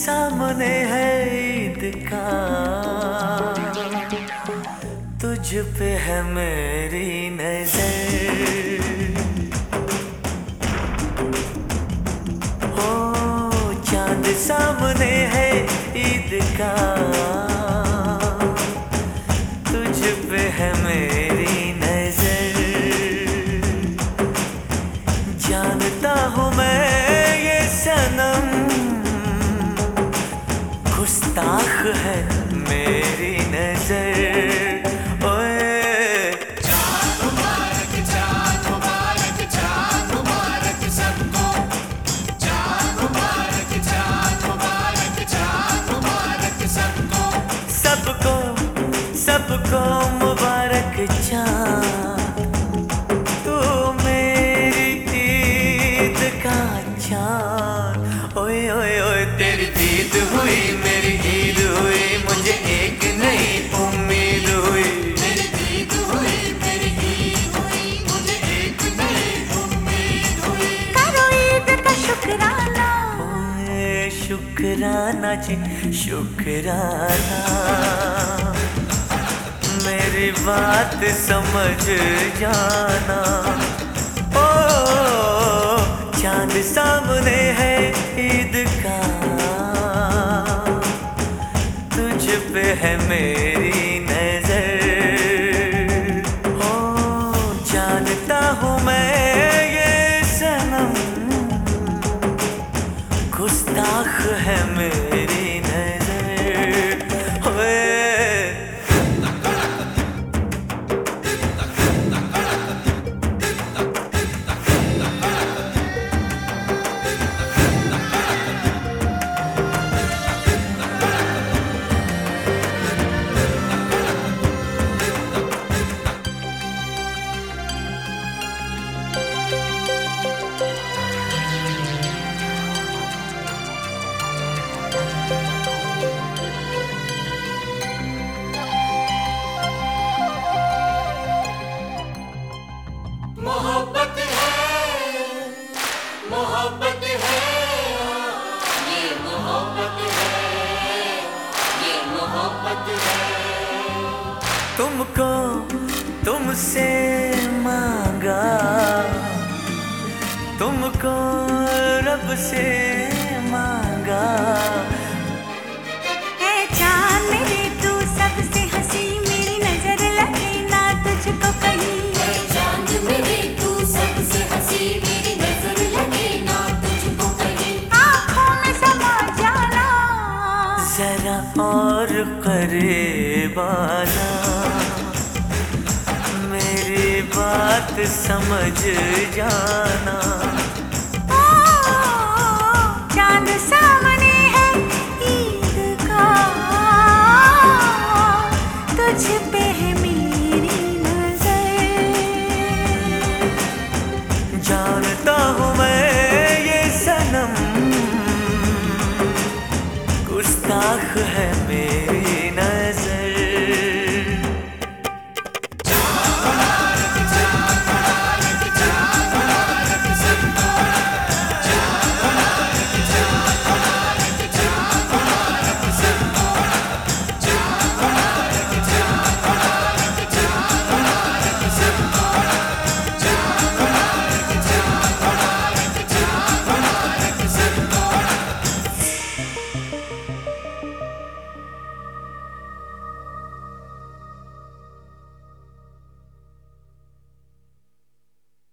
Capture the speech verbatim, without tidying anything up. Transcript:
सामने है ईद का, तुझ पे है मेरी नजर। हो चांद सामने है ईद का, तुझ पे है मेरी नजर। जानता हूँ मैं ये सनम गुस्ताख है मेरी नजर। सबको सबको मुबारक चाँद, तू मेरी ईद का चाँद। ओए ओए ओए तेरी दीद हुई मेरी ईद हुई, मुझे एक नई उम्मीद हुई। मेरी दीद हुई मेरी ईद हुई, मुझे एक नई उम्मीद हुई। करो ईद का शुक्राना, ओए शुक्राना जी शुक्राना, मेरी बात समझ जाना। ओ चांद सामने है ईद का, तुझ पे है मेरी नजर। ओ जानता हूँ मैं ये सनम गुस्ताख है मेरी नजर। ओए मोहब्बत है, मोहब्बत है, ये मोहब्बत है, ये मोहब्बत है। तुमको तुमसे मांगा, तुमको रब से मांगा। ऐ चाँद मेरे तू सबसे हंसी, मेरी नजर लगे ना तुझको कहीं। ऐ चाँद मेरे तू सबसे हंसी, मेरी नजर लगे ना तुझको कहीं। आँखों में समा जाना, जरा और करीब आना, मेरी बात समझ जाना। ओ चाँद सामने है ईद का, तुझ पे है मेरी नजर। जानता हूँ मैं ये सनम गुस्ताख है मेरी